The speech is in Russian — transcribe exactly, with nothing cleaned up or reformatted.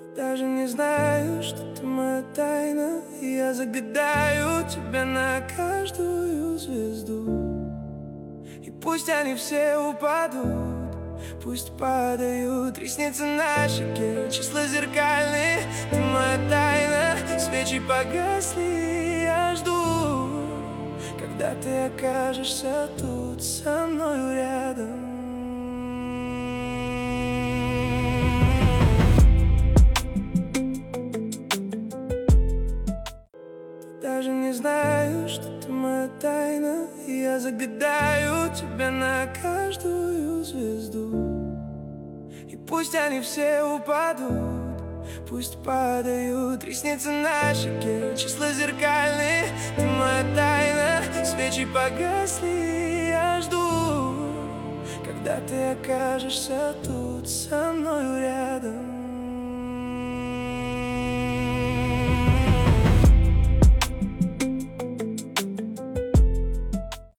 Даже не знаю, что ты моя тайна, и я загадаю тебя на каждую звезду. И пусть они все упадут, пусть падают ресницы на щеке, числа зеркальные. Ты моя тайна, свечи погасли, я жду, когда ты окажешься тут со мною рядом. Даже не знаю, что ты моя тайна, и я загадаю тебя на каждую звезду. И пусть они все упадут, пусть падают ресницы на щеке, числа зеркальные. Ты моя тайна, свечи погасли, я жду, когда ты окажешься тут со мною рядом.